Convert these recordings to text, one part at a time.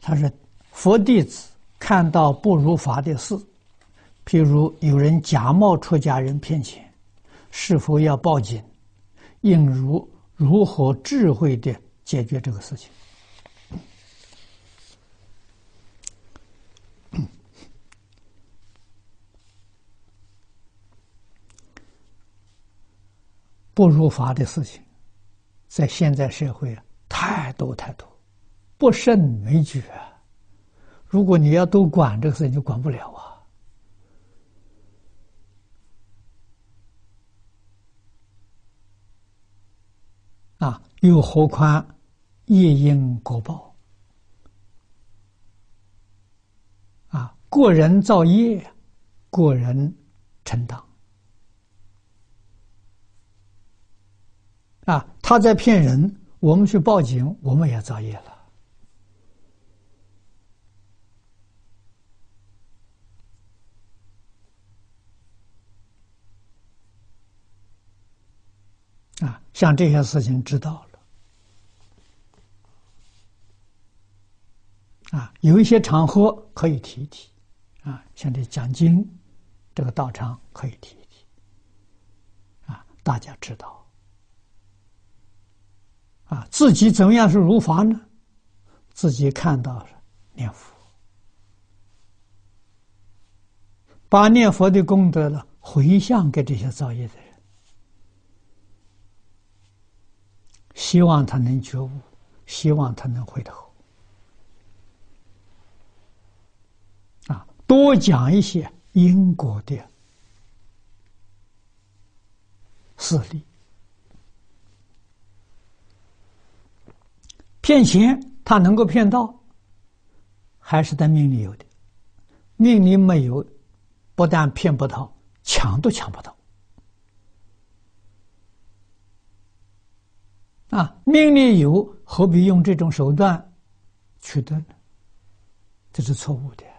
他说：“佛弟子看到不如法的事，譬如有人假冒出家人骗钱，是否要报警？应如何智慧地解决这个事情？”不如法的事情，在现在社会啊，太多太多，不胜枚举啊。如果你要都管这个事情，就管不了啊！又何况业因果报啊，个人造业，个人承担啊。他在骗人，我们去报警，我们也造业了。啊，像这些事情知道了，啊，有一些场合可以提一提，啊，像这讲经，这个道场可以提一提，啊，大家知道，啊，自己怎么样是如法呢？自己看到了念佛，把念佛的功德呢回向给这些造业的人。希望他能觉悟，希望他能回头，啊，多讲一些因果的事例。骗钱他能够骗到，还是他命里有的，命里没有，不但骗不到，抢都抢不到。啊，命里有，何必用这种手段取得呢？这是错误的。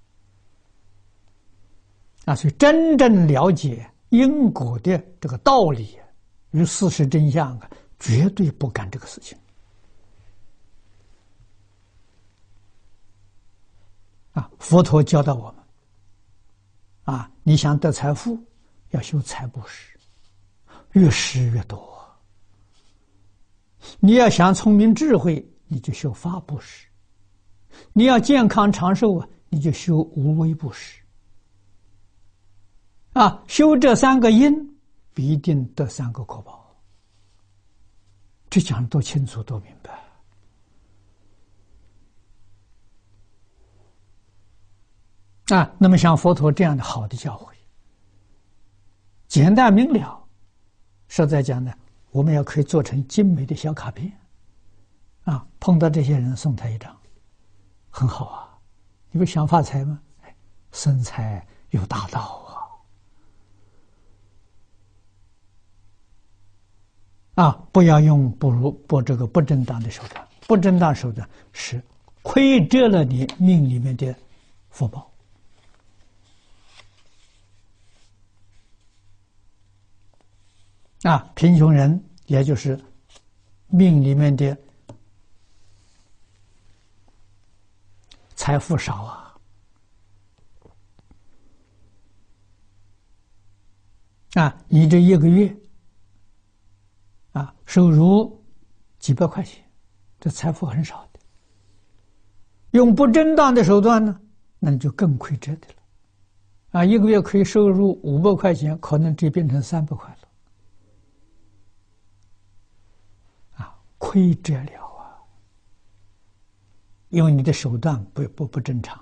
啊，所以真正了解因果的这个道理与事实真相啊，绝对不干这个事情。啊，佛陀教导我们，啊，你想得财富，要修财布施，越施越多。你要想聪明智慧，你就修法布施；你要健康长寿啊，你就修无为布施。啊，修这三个因，必定得三个果报。这讲得多清楚，多明白。啊，那么像佛陀这样的好的教诲，简单明了，实在讲呢，我们也可以做成精美的小卡片，啊，碰到这些人送他一张，很好啊。你不想发财吗？生财有大道啊！啊，不要用这个不正当的手段，不正当手段是亏折了你命里面的福报。啊，贫穷人也就是命里面的财富少啊，你这一个月啊收入几百块钱，这财富很少的。用不正当的手段呢，那你就更亏折的了。啊，一个月可以收入500块钱，可能这变成300块了。亏折了啊！因为你的手段不正常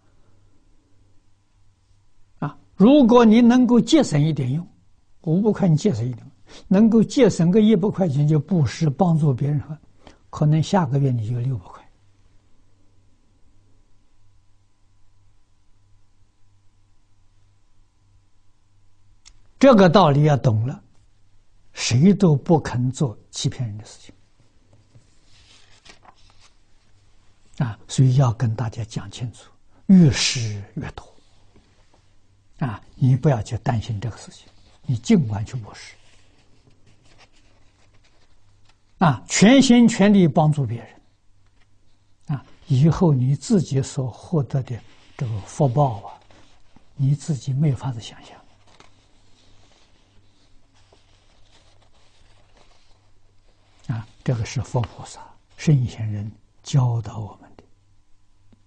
啊！如果你能够节省一点用，500块你节省一点，能够节省个100块钱就布施帮助别人，可能下个月你就600块。这个道理要懂了，谁都不肯做欺骗人的事情。啊，所以要跟大家讲清楚，越施越多。啊，你不要去担心这个事情，你尽管去布施。啊，全心全力帮助别人。啊， 以后你自己所获得的这个福报啊，你自己没有法子想象。啊，这个是佛菩萨、圣贤人教导我们。